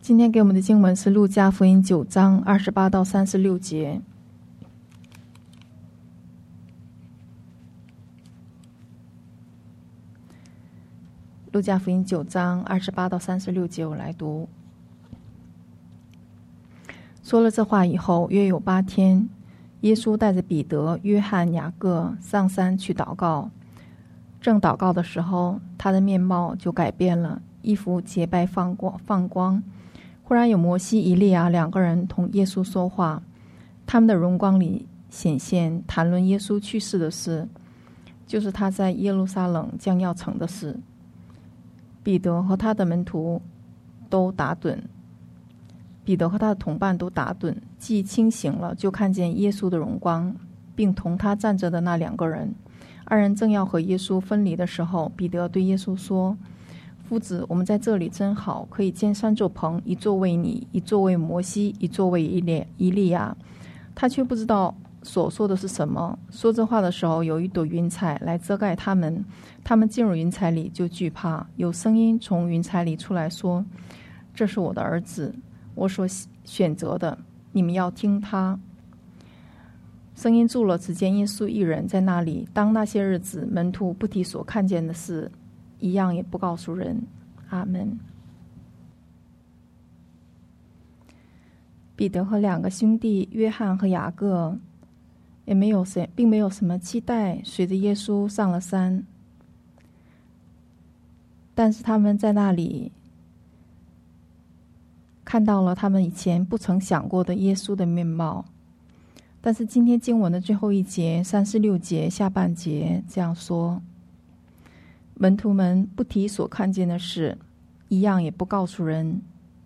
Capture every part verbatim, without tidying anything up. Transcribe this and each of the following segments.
今天给我们的经文是路加福音九章二十八到三十六节。路加福音九章二十八到三十六节，我来读。说了这话以后，约有八天，耶稣带着彼得、约翰、雅各上山去祷告。正祷告的时候，他的面貌就改变了，衣服洁白放光放光。忽然有摩西、以利亚两个人同耶稣说话，他们的荣光里显现，谈论耶稣去世的事，就是他在耶路撒冷将要成的事。彼得和他的门徒都打盹，彼得和他的同伴都打盹，既清醒了，就看见耶稣的荣光，并同他站着的那两个人。二人正要和耶稣分离的时候，彼得对耶稣说：夫子，我们在这里真好，可以建三座棚，一座为你，一座为摩西，一座为以利以利亚。他却不知道所说的是什么。说这话的时候，有一朵云彩来遮盖他们，他们进入云彩里就惧怕。有声音从云彩里出来说：这是我的儿子，我所选择的，你们要听他。声音住了，只见耶稣一人在那里。当那些日子，门徒不提所看见的事，一样也不告诉人。阿们。彼得和两个兄弟约翰和雅各也没有谁，并没有什么期待，随着耶稣上了山。但是他们在那里看到了他们以前不曾想过的耶稣的面貌。但是今天经文的最后一节三十六节下半节这样说：门徒们不提所看见的事，一样也不告诉人。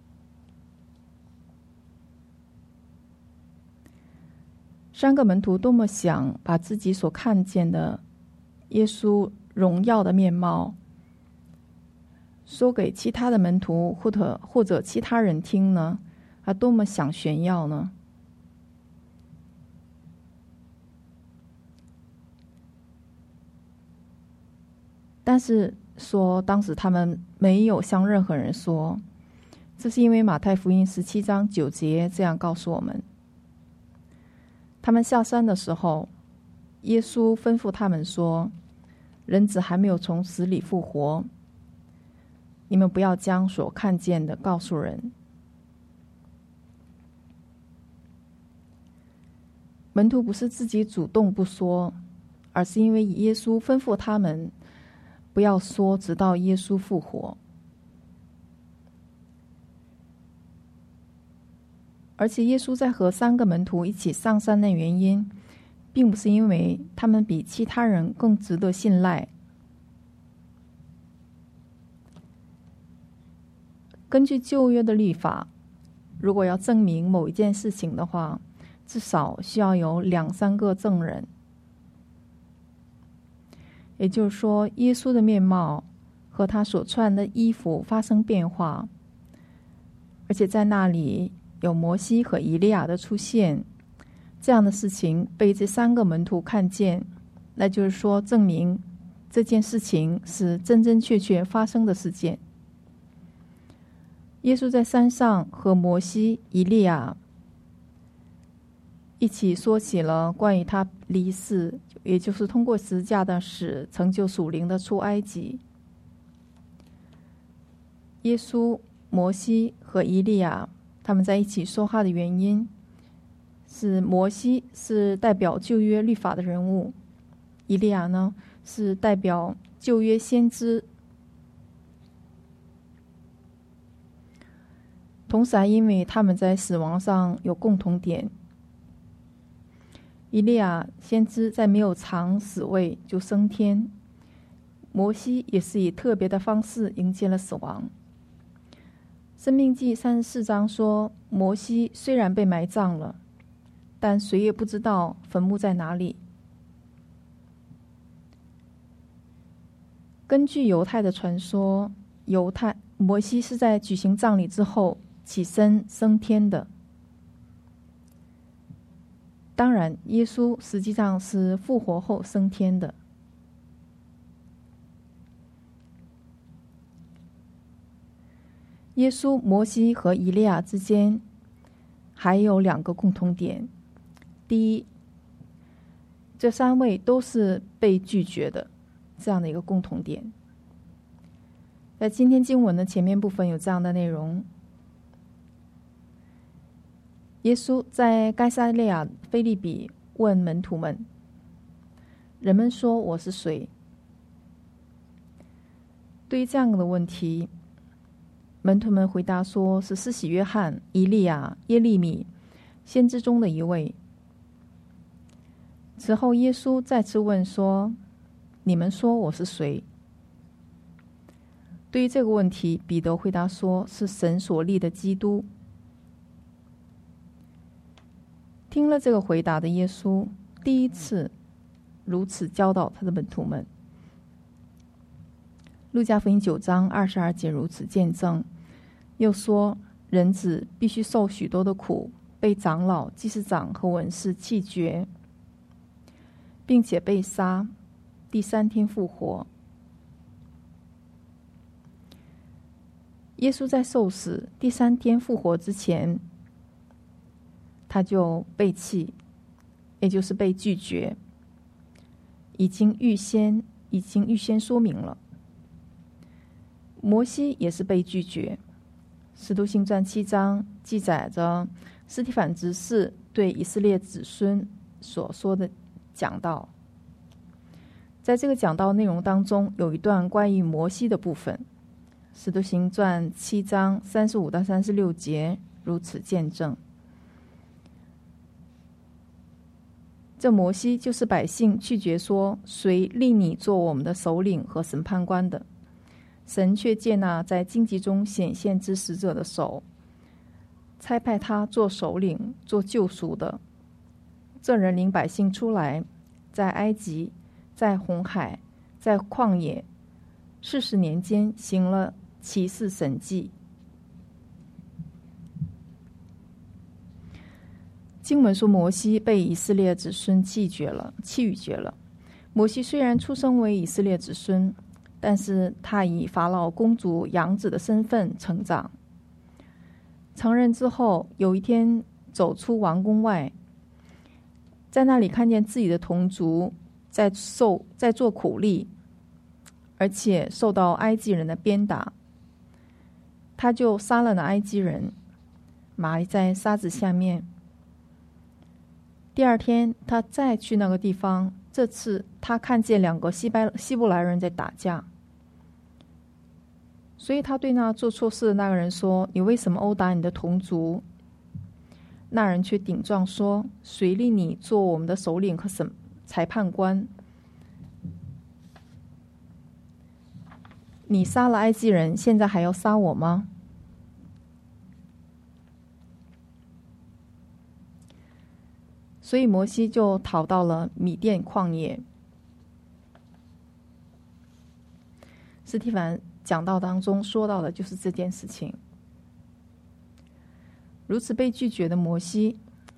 三个门徒多么想把自己所看见的耶稣荣耀的面貌说给其他的门徒或者或者其他人听呢？啊，多么想炫耀呢？但是说当时他们没有向任何人说，这是因为马太福音十七章九节这样告诉我们：他们下山的时候，耶稣吩咐他们说，人子还没有从死里复活，你们不要将所看见的告诉人。门徒不是自己主动不说，而是因为耶稣吩咐他们不要说，直到耶稣复活。而且耶稣在和三个门徒一起上山的原因，并不是因为他们比其他人更值得信赖。根据旧约的律法，如果要证明某一件事情的话，至少需要有两三个证人。也就是说，耶稣的面貌和他所穿的衣服发生变化，而且在那里有摩西和以利亚的出现，这样的事情被这三个门徒看见，那就是说证明这件事情是真真确确发生的事件。耶稣在山上和摩西、以利亚一起说起了关于他离世，也就是通过十字架的死成就属灵的出埃及。耶稣、摩西和以利亚他们在一起说话的原因是，摩西是代表旧约律法的人物，以利亚呢是代表旧约先知。同时还因为他们在死亡上有共同点。以利亚先知在没有尝死味就升天，摩西也是以特别的方式迎接了死亡。申命记三十四章说，摩西虽然被埋葬了，但谁也不知道坟墓在哪里。根据犹太的传说，犹太摩西是在举行葬礼之后起身升天的。当然，耶稣实际上是复活后升天的。 耶稣、摩西和以利亚之间还有两个共同点。第一，这三位都是被拒绝的，这样的一个共同点。在今天经文的前面部分有这样的内容：耶稣在该撒利亚腓立比问门徒们，人们说我是谁？对于这样的问题，门徒们回答说是施洗约翰、以利亚、耶利米先知中的一位。此后耶稣再次问说，你们说我是谁？对于这个问题，彼得回答说是神所立的基督。听了这个回答的耶稣第一次如此教导他的门徒们。路加福音九章二十二节如此见证，又说人子必须受许多的苦，被长老、祭司长和文士弃绝，并且被杀，第三天复活。耶稣在受死、第三天复活之前，他就被弃，也就是被拒绝，已经预先已经预先说明了。摩西也是被拒绝。使徒行传七章记载着司提反执事对以色列子孙所说的讲道。在这个讲道内容当中，有一段关于摩西的部分。使徒行传七章三十五到三十六节如此见证。这摩西就是百姓拒绝说谁立你做我们的首领和审判官的，神却接纳在荆棘中显现之使者的手，差派他做首领、做救赎的。这人领百姓出来，在埃及、在红海、在旷野四十年间行了奇事神迹。经文说摩西被以色列子孙弃绝了，弃绝了。摩西虽然出生为以色列子孙，但是他以法老公主养子的身份成长。成人之后，有一天走出王宫外，在那里看见自己的同族在受在做苦力，而且受到埃及人的鞭打，他就杀了那埃及人，埋在沙子下面。第二天他再去那个地方，这次他看见两个希伯希伯来人在打架，所以他对那做错事的那个人说，你为什么殴打你的同族？那人却顶撞说，谁立你做我们的首领和审裁判官？你杀了埃及人，现在还要杀我吗？所以摩西就逃到了米甸旷野。司提反讲道当中说到的就是这件事情。如此被拒绝的摩西，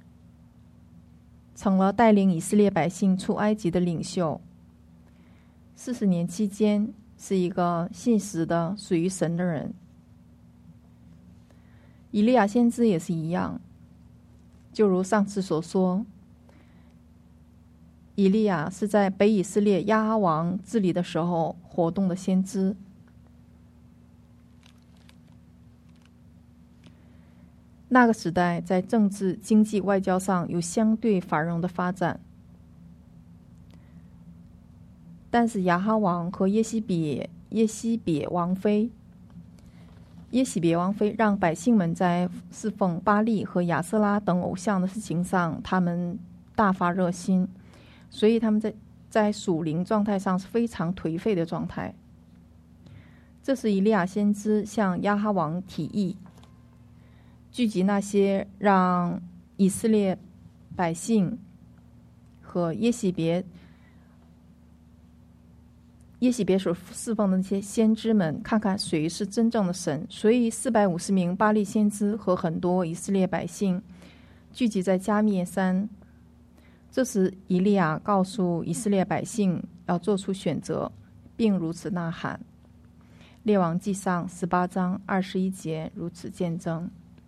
成了带领以色列百姓出埃及的领袖。四十年期间，是一个信实的、属于神的人。以利亚先知也是一样，就如上次所说，以利亚是在北以色列亚哈王治理的时候活动的先知。那个时代在政治、经济、外交上有相对繁荣的发展，但是亚哈王和耶西别耶西别王妃耶喜别王妃让百姓们在侍奉巴力和亚瑟拉等偶像的事情上，他们大发热心，所以他们在在属灵状态上是非常颓废的状态。这时以利亚先知向亚哈王提议，聚集那些让以色列百姓和耶喜别耶喜别所侍奉的那些先知们，看看谁是真正的神。所以四百五十名巴力先知和很多以色列百姓聚集在加面山。这时以利亚告诉以色列百姓要做出选择，并如此呐喊： 列王纪上十八章二十一节如此见证。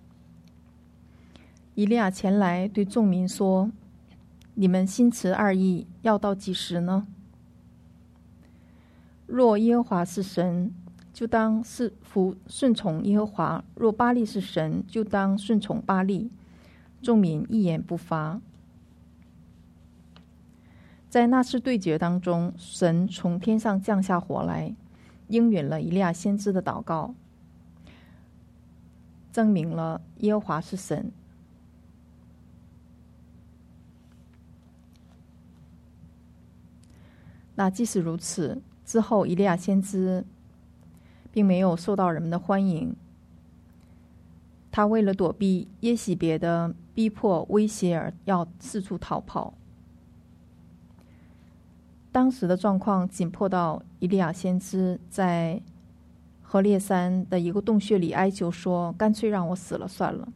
以利亚前来对众民说：你们心持二意，要到几时呢？若耶和华是神，就当是服顺从耶和华；若巴力是神，就当顺从巴力。众民一言不发。在那次对决当中，神从天上降下火来，应允了以利亚先知的祷告，证明了耶和华是神。那即使如此，之后以利亚先知并没有受到人们的欢迎。他为了躲避耶洗别的逼迫威胁而要四处逃跑。当时的状况紧迫到以利亚先知在何烈山的一个洞穴里哀求说：干脆让我死了算了。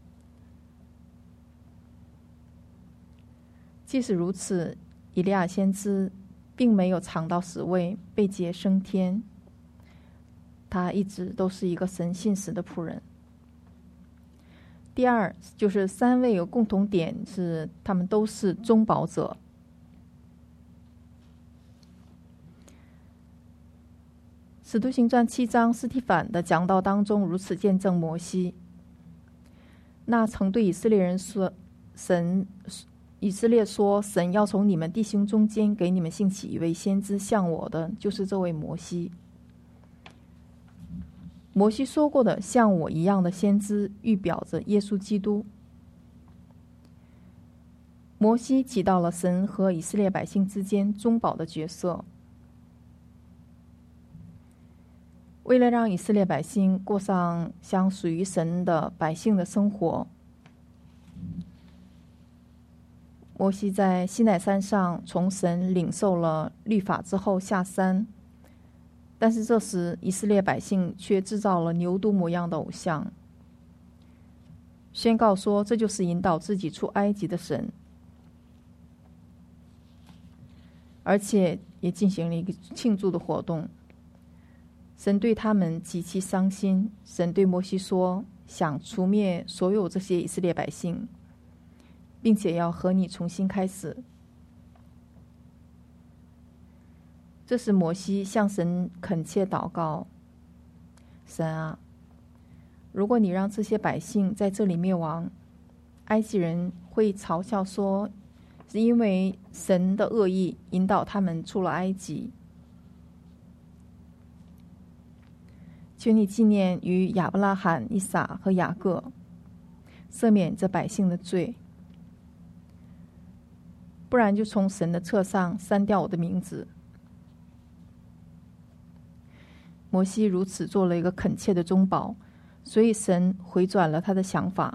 即使如此，以利亚先知并没有尝到死味，被接升天。他一直都是一个神信实的仆人。第二，就是三位有共同点，是他们都是中保者。使徒行传七章司提反的讲道当中如此见证摩西，那曾对以色列人说：神以色列说，神要从你们弟兄中间给你们兴起一位先知像我的，就是这位摩西。摩西说过的像我一样的先知，预表着耶稣基督。摩西起到了神和以色列百姓之间中保的角色，为了让以色列百姓过上像属于神的百姓的生活，摩西在西乃山上从神领受了律法之后下山，但是这时以色列百姓却制造了牛犊模样的偶像，宣告说这就是引导自己出埃及的神，而且也进行了一个庆祝的活动。神对他们极其伤心，神对摩西说，想除灭所有这些以色列百姓，并且要和你重新开始。这时摩西向神恳切祷告：神啊，如果你让这些百姓在这里灭亡，埃及人会嘲笑说是因为神的恶意引导他们出了埃及。求你纪念于亚伯拉罕、以撒和雅各，赦免这百姓的罪，不然就从神的册上删掉我的名字。摩西如此做了一个恳切的中保，所以神回转了他的想法。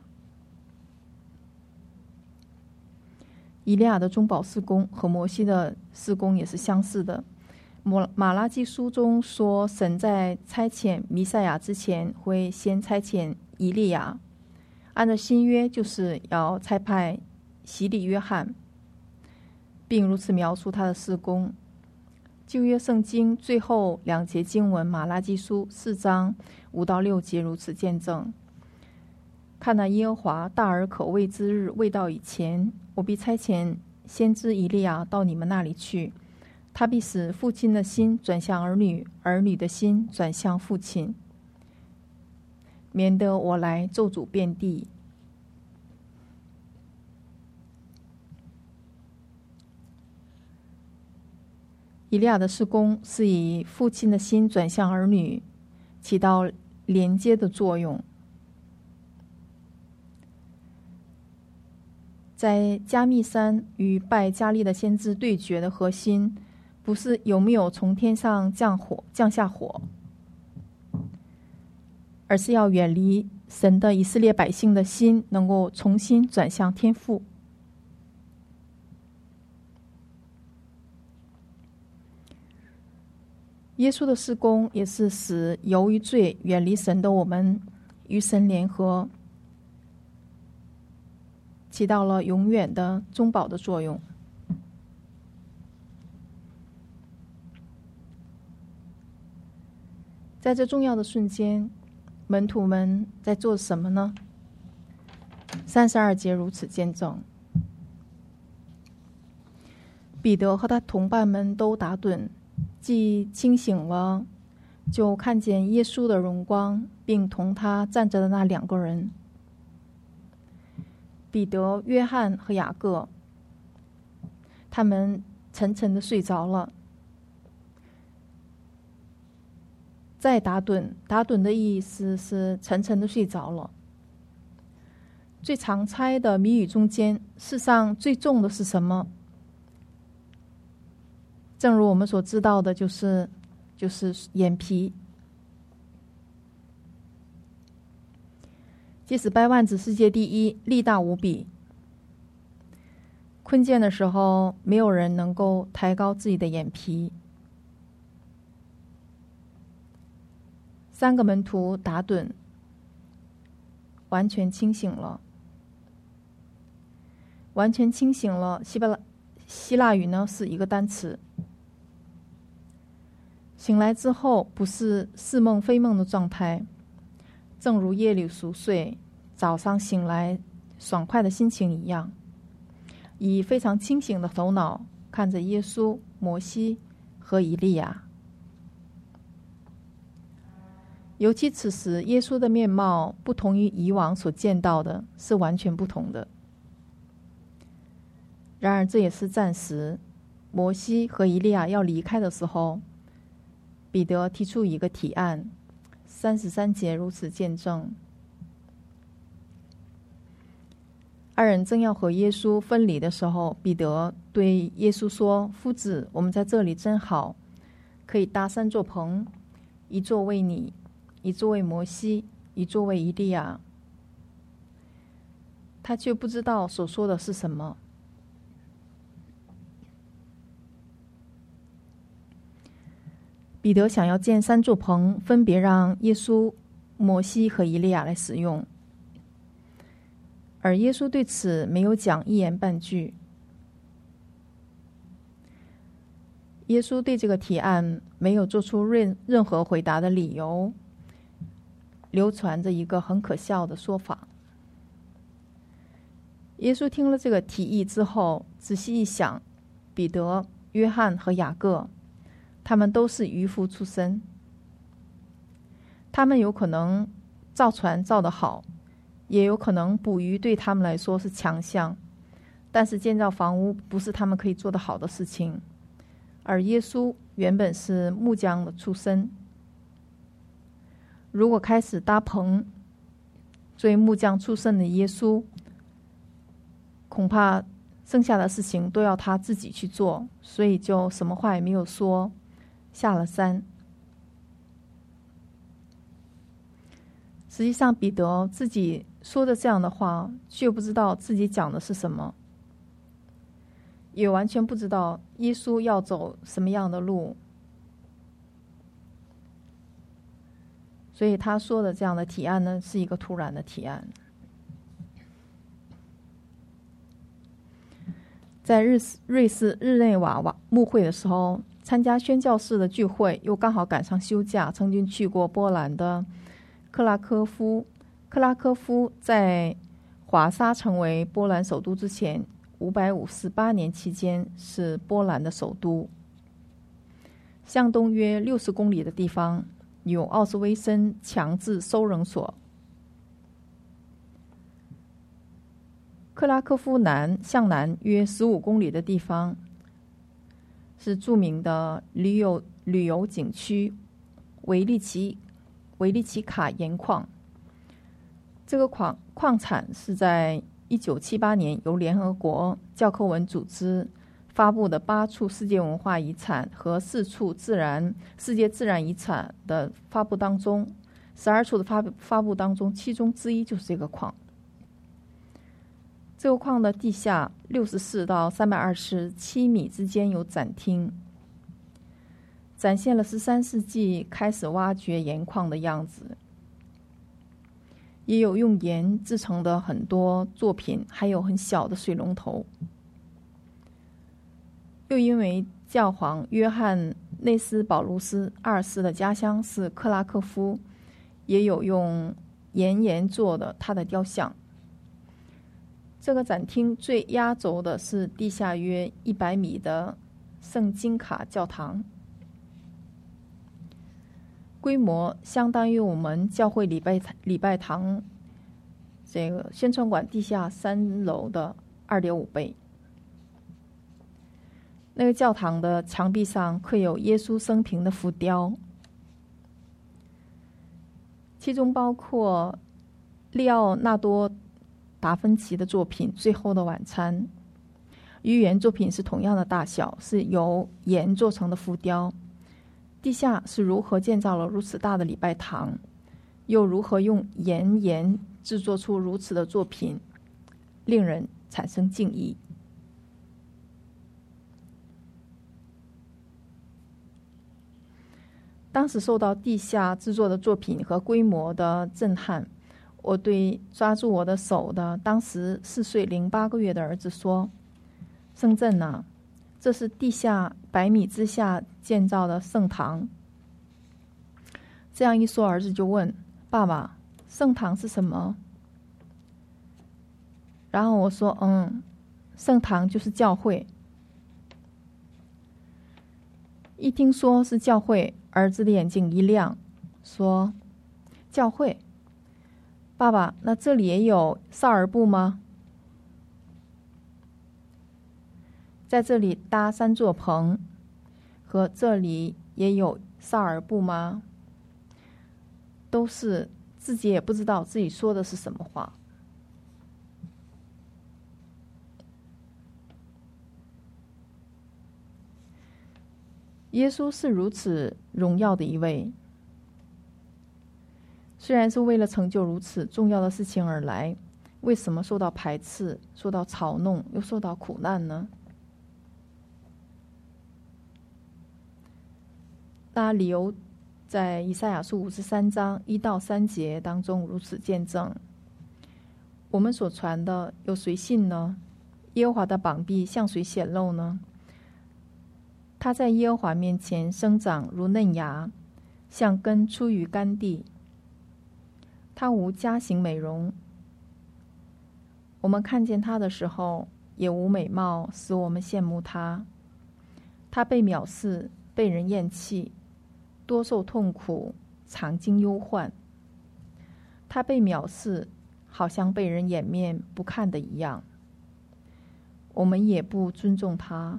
以利亚的中保事工和摩西的事工也是相似的。马拉基书中说，神在差遣弥赛亚之前会先差遣以利亚，按照新约就是要差派洗礼约翰，并如此描述他的事工。旧约圣经最后两节经文马拉基书四章五到六节如此见证：看那耶和华大而可畏之日未到以前，我必差遣先知以利亚到你们那里去，他必使父亲的心转向儿女，儿女的心转向父亲，免得我来咒诅遍地。以利亚的事工是以父亲的心转向儿女，起到连接的作用。在加密山与拜加利的先知对决的核心，不是有没有从天上降火降下火，而是要远离神的以色列百姓的心能够重新转向天父。耶稣的事工也是使由于罪远离神的我们与神联合，起到了永远的中保的作用。 在这重要的瞬间，门徒们在做什么呢？三十二节如此见证。彼得和他同伴们都打盹，既清醒了，就看见耶稣的荣光，并同他站着的那两个人，彼得、约翰和雅各。他们沉沉地睡着了。再打盹，打盹的意思是沉沉地睡着了。最常猜的谜语中间，世上最重的是什么？正如我们所知道的，就是就是眼皮。即使掰腕子世界第一，力大无比，困倦的时候，没有人能够抬高自己的眼皮。三个门徒打盹，完全清醒了。完全清醒了，希腊希腊语呢是一个单词。醒来之后，不是似梦非梦的状态，正如夜里熟睡，早上醒来爽快的心情一样，以非常清醒的头脑看着耶稣、摩西和以利亚。尤其此时，耶稣的面貌不同于以往所见到的，是完全不同的。然而这也是暂时。摩西和以利亚要离开的时候，彼得提出一个提案，三十三节如此见证。二人正要和耶稣分离的时候，彼得对耶稣说：夫子，我们在这里真好，可以搭三座棚，一座为你，一座为摩西，一座为以利亚。他却不知道所说的是什么。彼得想要建三座棚，分别让耶稣、摩西和以利亚来使用，而耶稣对此没有讲一言半句。耶稣对这个提案没有做出任任何回答的理由，流传着一个很可笑的说法。耶稣听了这个提议之后，仔细一想，彼得、约翰和雅各，他们都是渔夫出身，他们有可能造船造得好，也有可能捕鱼对他们来说是强项，但是建造房屋不是他们可以做得好的事情。而耶稣原本是木匠的出身，如果开始搭棚，作为木匠出身的耶稣，恐怕剩下的事情都要他自己去做，所以就什么话也没有说，下了山。实际上彼得自己说的这样的话，却不知道自己讲的是什么，也完全不知道耶稣要走什么样的路，所以他说的这样的提案呢，是一个突然的提案。在日瑞士日内瓦瓦牧会的时候，参加宣教士的聚会，又刚好赶上休假，曾经去过波兰的克拉科夫。克拉科夫在华沙成为波兰首都之前五百五十八年期间是波兰的首都。向东约六十公里的地方有奥斯威辛强制收容所。克拉科夫南向南约十五公里的地方是著名的旅游旅游景区维利奇维利奇卡盐矿。这个矿矿产是在一九七八年由联合国教科文组织发布的八处世界文化遗产和四处自然世界自然遗产的发布当中，十二处的发发布当中，其中之一就是这个矿。这个矿的地下六十四到三百二十七米之间有展厅，展现了十三世纪开始挖掘盐矿的样子，也有用盐制成的很多作品，还有很小的水龙头。又因为教皇约翰内斯保卢斯二世的家乡是克拉科夫，也有用岩岩做的他的雕像。这个展厅最压轴的是地下约一百米的圣金卡教堂，规模相当于我们教会礼拜礼拜堂这个宣传馆地下三楼的 二点五 倍。那个教堂的墙壁上刻有耶稣生平的浮雕，其中包括利奥纳多达芬奇的作品《最后的晚餐》，与原作品是同样的大小，是由岩做成的浮雕。地下是如何建造了如此大的礼拜堂，又如何用岩岩制作出如此的作品，令人产生敬意。当时受到地下制作的作品和规模的震撼，我对抓住我的手的当时四岁零八个月的儿子说：“圣正啊，这是地下百米之下建造的圣堂。”这样一说，儿子就问：“爸爸，圣堂是什么？”然后我说：“嗯，圣堂就是教会。”一听说是教会，儿子的眼睛一亮，说：“教会？爸爸，那这里也有少儿部吗？在这里搭三座棚，和这里也有少儿部吗？”都是自己也不知道自己说的是什么话。耶稣是如此荣耀的一位，虽然是为了成就如此重要的事情而来，为什么受到排斥、受到嘲弄，又受到苦难呢？那理由在以赛亚书五十三章一到三节当中如此见证。我们所传的有谁信呢？耶和华的膀臂向谁显露呢？他在耶和华面前生长如嫩芽，像根出于干地。他无佳形美容，我们看见他的时候，也无美貌使我们羡慕他。他被藐视，被人厌弃，多受痛苦，常经忧患。他被藐视，好像被人掩面不看的一样。我们也不尊重他。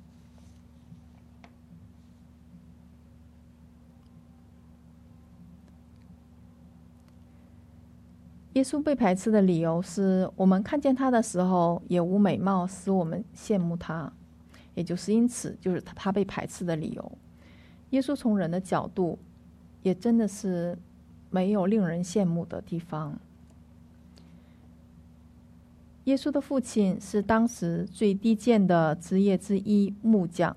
耶稣被排斥的理由是，我们看见他的时候也无美貌使我们羡慕他，也就是因此就是他被排斥的理由。耶稣从人的角度也真的是没有令人羡慕的地方。耶稣的父亲是当时最低贱的职业之一，木匠。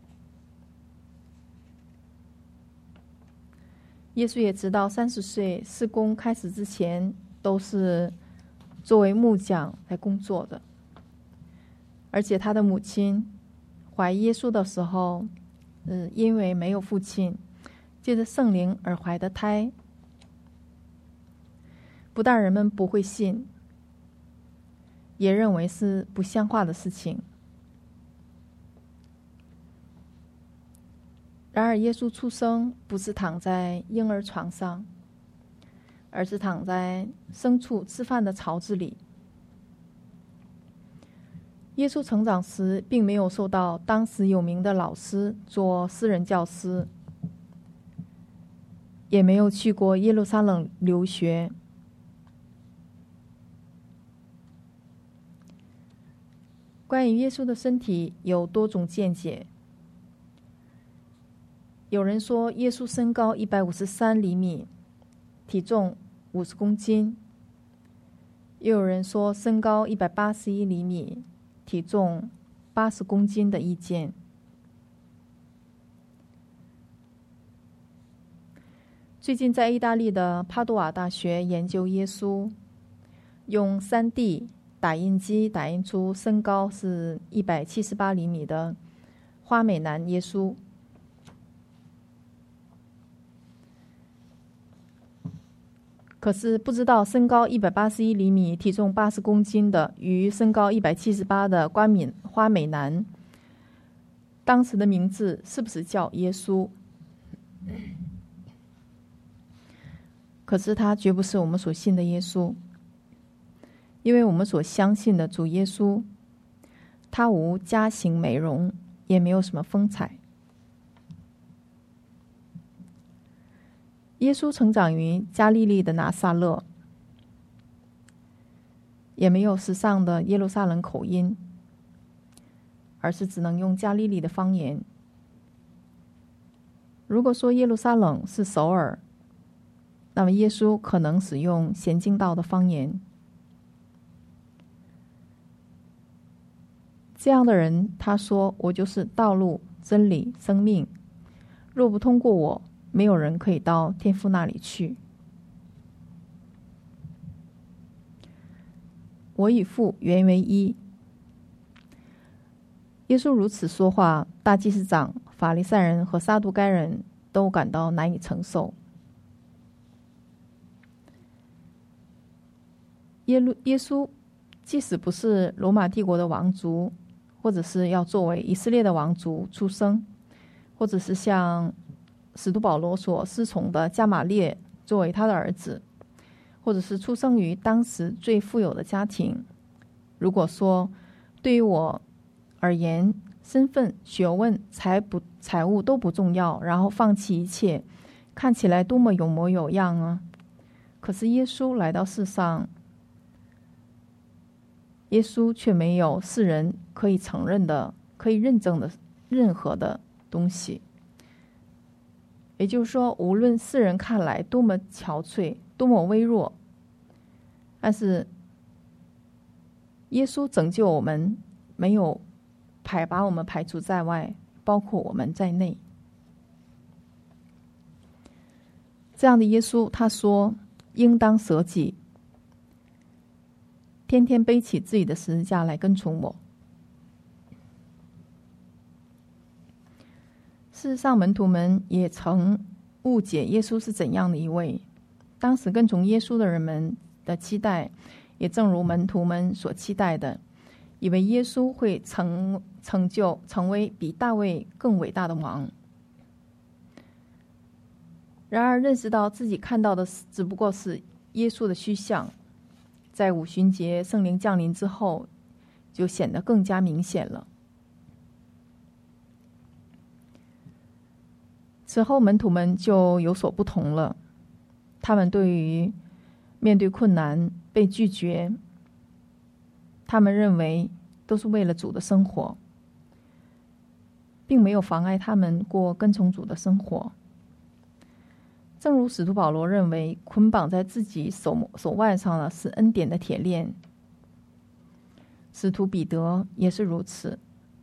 耶稣也直到三十岁事工开始之前都是作为木匠来工作的。而且他的母亲怀耶稣的时候，嗯，因为没有父亲，借着圣灵而怀的胎，不但人们不会信，也认为是不像话的事情。然而耶稣出生不是躺在婴儿床上，而是躺在牲畜吃饭的槽子里。耶稣成长时并没有受到当时有名的老师做私人教师，也没有去过耶路撒冷留学。关于耶稣的身体有多种见解。有人说耶稣身高一百五十三厘米，体重五十公斤，又有人说身高一百八十一厘米，体重八十公斤的意见。最近在意大利的帕多瓦大学研究耶稣，用 三 D 打印机打印出身高是一百七十八厘米的花美男耶稣。 可是不知道身高一百八十一厘米、体重八十公斤的与身高一百七十八的瓜敏花美男，当时的名字是不是叫耶稣？可是他绝不是我们所信的耶稣，因为我们所相信的主耶稣，他无家型美容，也没有什么风采。耶稣成长于加利利的拿撒勒，也没有时尚的耶路撒冷口音，而是只能用加利利的方言。如果说耶路撒冷是首尔，那么耶稣可能使用咸京道的方言。这样的人，他说：“我就是道路、真理、生命，若不通过我，没有人可以到天父那里去。我与父原为一。”耶稣如此说话，大祭司长、法利赛人和撒都该人都感到难以承受。耶路耶稣即使不是罗马帝国的王族，或者是要作为以色列的王族出生，或者是像使徒保罗所师从的加玛列作为他的儿子，或者是出生于当时最富有的家庭，如果说对于我而言，身份、学问、财不财物都不重要，然后放弃一切，看起来多么有模有样啊！可是耶稣来到世上，耶稣却没有世人可以承认的、可以认证的任何的东西。也就是说，无论世人看来多么憔悴、多么微弱，但是耶稣拯救我们，没有排把我们排除在外，包括我们在内。这样的耶稣，他说：“应当舍己，天天背起自己的十字架来跟从我。”事实上，门徒们也曾误解耶稣是怎样的一位。当时跟从耶稣的人们的期待，也正如门徒们所期待的，以为耶稣会成成就成为比大卫更伟大的王。然而，认识到自己看到的只不过是耶稣的虚像，在五旬节圣灵降临之后，就显得更加明显了。此后，门徒们就有所不同了。他们对于面对困难、被拒绝，他们认为都是为了主的生活，并没有妨碍他们过跟从主的生活。正如使徒保罗认为捆绑在自己手手腕上的是恩典的铁链，使徒彼得也是如此。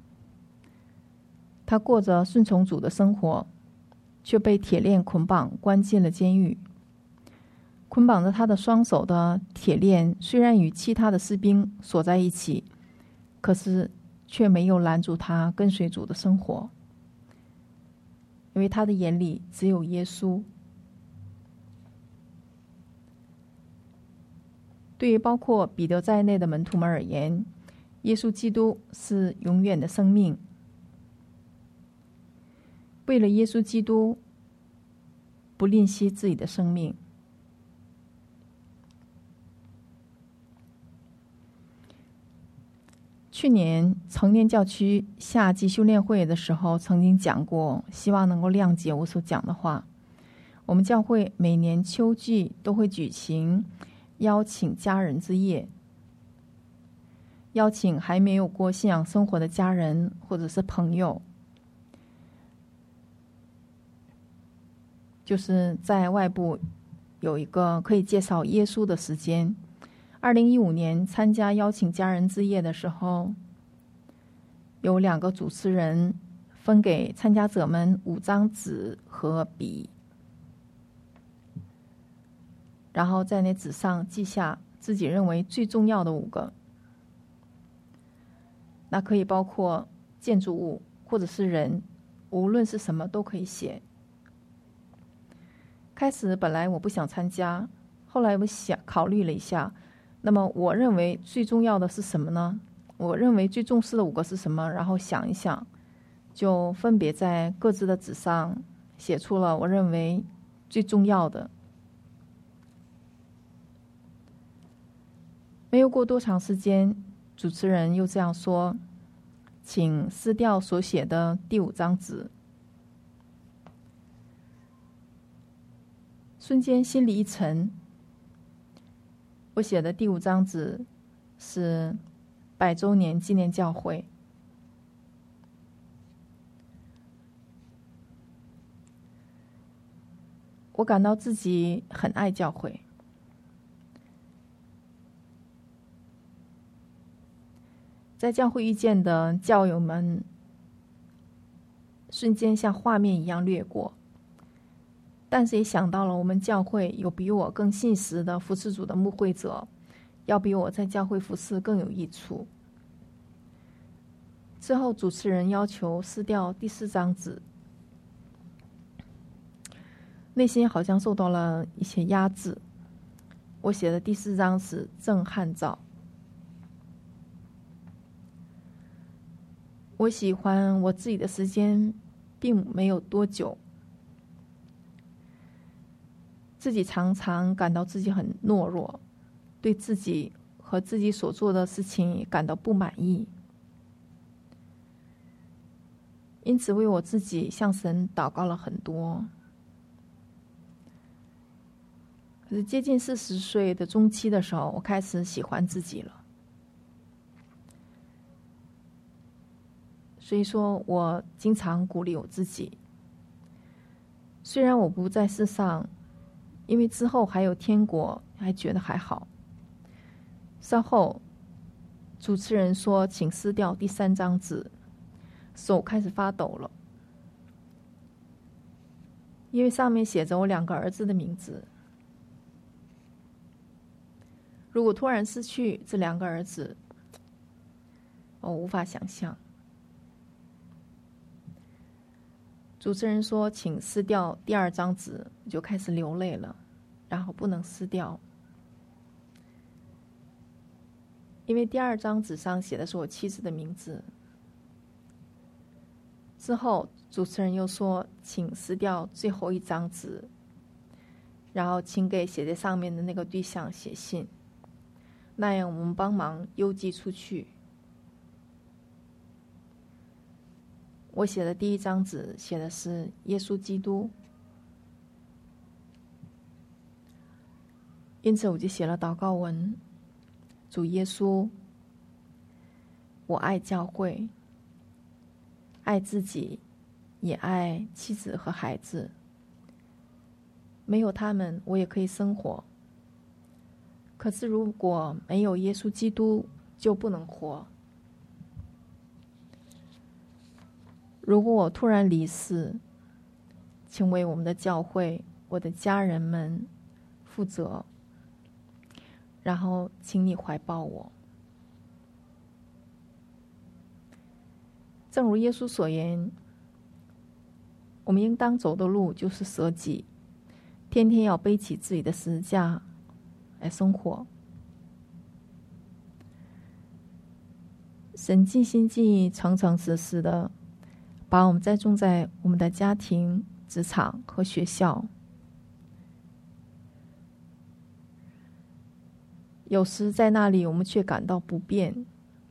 他过着顺从主的生活，却被铁链捆绑，关进了监狱。捆绑着他的双手的铁链虽然与其他的士兵锁在一起，可是却没有拦住他跟随主的生活，因为他的眼里只有耶稣。对于包括彼得在内的门徒们而言，耶稣基督是永远的生命。为了耶稣基督，不吝惜自己的生命。去年成年教区夏季修炼会的时候，曾经讲过，希望能够谅解我所讲的话。我们教会每年秋季都会举行邀请家人之夜，邀请还没有过信仰生活的家人或者是朋友，就是在外部有一个可以介绍耶稣的时间。二零一五年参加邀请家人之夜的时候，有两个主持人分给参加者们五张纸和笔，然后在那纸上记下自己认为最重要的五个。那可以包括建筑物或者是人，无论是什么都可以写。开始本来我不想参加， 后来我想考虑了一下，那么我认为最重要的是什么呢？我认为最重视的五个是什么？然后想一想，就分别在各自的纸上写出了我认为最重要的。没有过多长时间，主持人又这样说：“请撕掉所写的第五张纸。”瞬间心里一沉。我写的第五张纸是百周年纪念教会。我感到自己很爱教会。在教会遇见的教友们，瞬间像画面一样掠过。但是也想到了我们教会有比我更信实的服侍主的牧会者，要比我在教会服侍更有益处。之后主持人要求撕掉第四张纸，内心好像受到了一些压制。我写的第四张是震撼照。我喜欢我自己的时间并没有多久，自己常常感到自己很懦弱，对自己和自己所做的事情感到不满意，因此为我自己向神祷告了很多。可是接近四十岁的中期的时候，我开始喜欢自己了。所以说我经常鼓励我自己，虽然我不在世上，因为之后还有天国，还觉得还好。稍后主持人说请撕掉第三张纸，手开始发抖了，因为上面写着我两个儿子的名字。如果突然失去这两个儿子，我无法想象。主持人说请撕掉第二张纸，我就开始流泪了，然后不能撕掉，因为第二张纸上写的是我妻子的名字。之后主持人又说请撕掉最后一张纸，然后请给写在上面的那个对象写信，那样我们帮忙邮寄出去。我写的第一张纸写的是耶稣基督，因此我就写了祷告文：主耶稣，我爱教会，爱自己，也爱妻子和孩子。没有他们，我也可以生活。可是如果没有耶稣基督，就不能活。如果我突然离世，请为我们的教会、我的家人们负责，然后请你怀抱我。正如耶稣所言，我们应当走的路就是舍己，天天要背起自己的十字架来生活。神尽心尽意、诚诚实实的把我们栽种在我们的家庭、职场和学校。有时在那里我们却感到不便，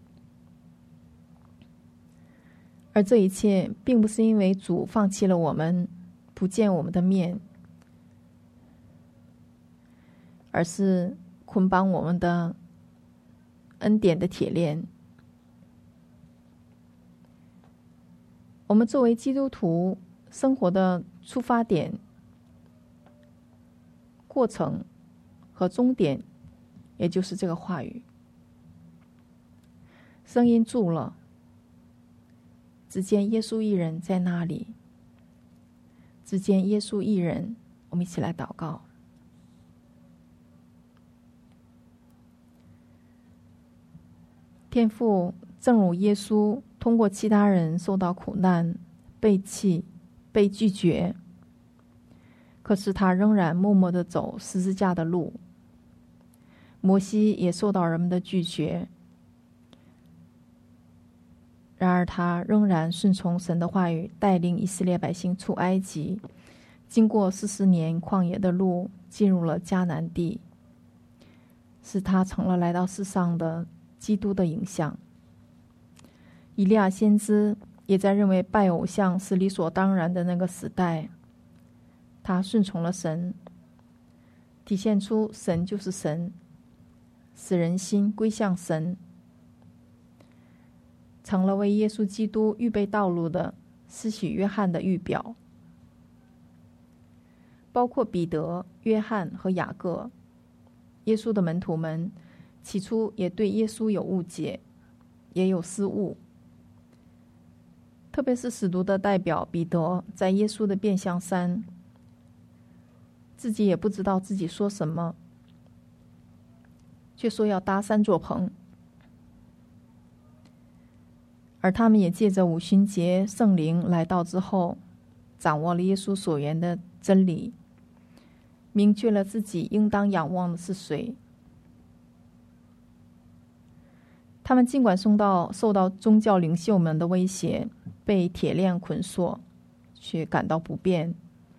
而这一切并不是因为主放弃了我们，不见我们的面，而是捆绑我们的恩典的铁链。我们作为基督徒生活的出发点、过程和终点，也就是这个话语。声音住了，只见耶稣一人在那里，只见耶稣一人。我们一起来祷告。天父，正如耶稣通过其他人受到苦难、背弃、被拒绝，可是他仍然默默地走十字架的路， 摩西也受到人们的拒绝，然而他仍然顺从神的话语，带领以色列百姓出埃及，经过四十年旷野的路，进入了迦南地，使他成了来到世上的基督的影像。以利亚先知也在认为拜偶像是理所当然的那个时代，他顺从了神，体现出神就是神，使人心归向神，成了为耶稣基督预备道路的施洗约翰的预表。包括彼得、约翰和雅各，耶稣的门徒们起初也对耶稣有误解，也有失误。特别是使徒的代表彼得，在耶稣的变相山，自己也不知道自己说什么，却说要搭三座棚。而他们也借着五旬节圣灵来到之后，掌握了耶稣所言的真理，明确了自己应当仰望的是谁。他们尽管受到受到宗教领袖们的威胁，被铁链捆锁，却感到不便，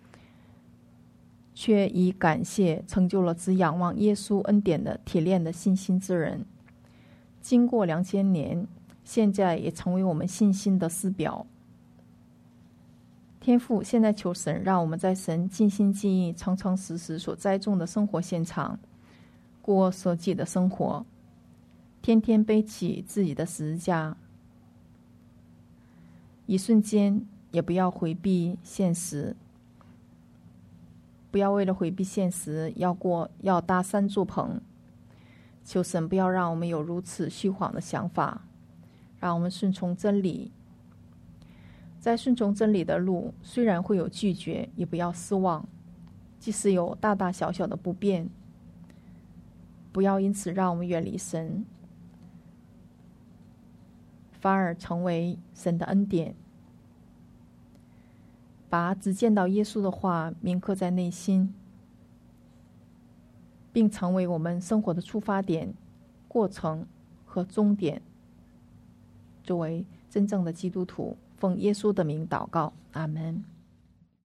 却以感谢成就了只仰望耶稣恩典的铁链的信心之人。经过两千年，现在也成为我们信心的师表。天父，现在求神让我们在神尽心尽意、诚诚实实所栽种的生活现场，过舍己的生活，天天背起自己的十字架，一瞬间也不要回避现实，不要为了回避现实要过要搭三座棚。求神不要让我们有如此虚晃的想法，让我们顺从真理。在顺从真理的路，虽然会有拒绝，也不要失望，即使有大大小小的不便，不要因此让我们远离神，反而成为神的恩典，把只见到耶稣的话铭刻在内心，并成为我们生活的出发点、过程和终点。作为真正的基督徒，奉耶稣的名祷告，阿们。